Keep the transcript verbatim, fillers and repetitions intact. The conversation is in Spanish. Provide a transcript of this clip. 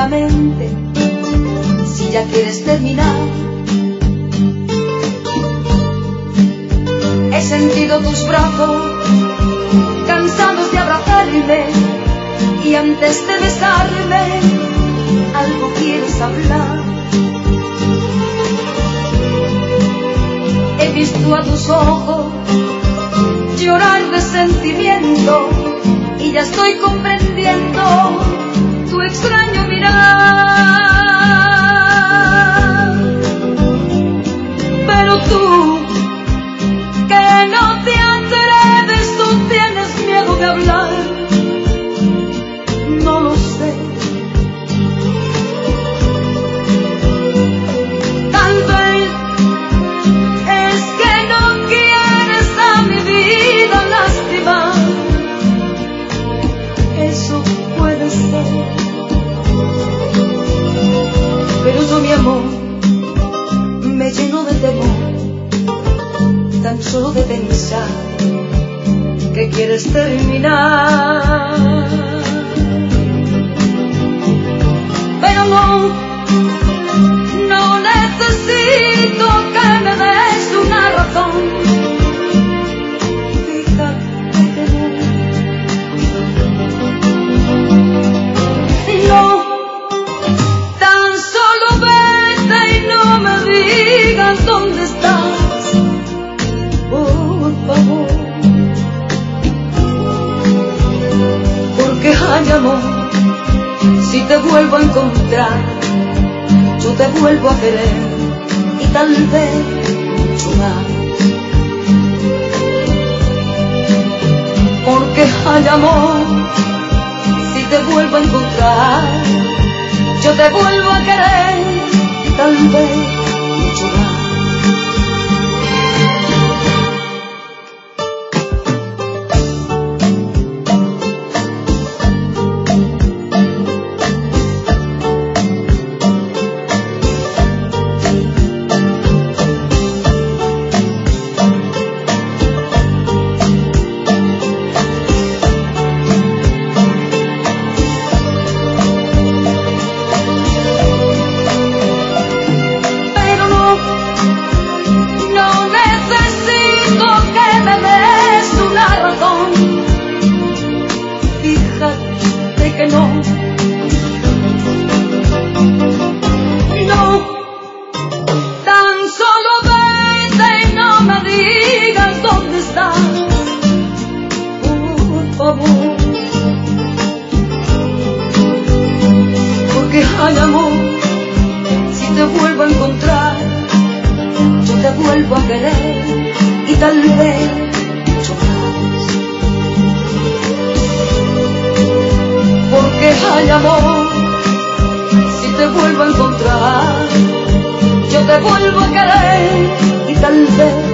lentamente si ya quieres terminar. He sentido tus brazos cansados de abrazarme y antes de besarme algo quieres hablar. He visto a tus ojos llorar de sentimiento y ya estoy comprendiendo tu extraño mirar. Pero tú, que no te atreves, tú tienes miedo de hablar. No lo sé. Tal vez es que no quieres a mi vida lastimar. Eso puede ser. Pero yo, mi amor, me lleno de temor tan solo de pensar que quieres terminar. Pero no, no necesito que me des una razón. Fíjate que no. No, tan solo vete y no me digas dónde estás, por favor. Porque ay, amor, si te vuelvo a encontrar, yo te vuelvo a querer y tal vez mucho más. Porque ay, amor, si te vuelvo a encontrar, yo te vuelvo a querer y tal vez mucho más. Ay, amor, si te vuelvo a encontrar, yo te vuelvo a querer y tal vez mucho más. Porque ay, amor, si te vuelvo a encontrar, yo te vuelvo a querer y tal vez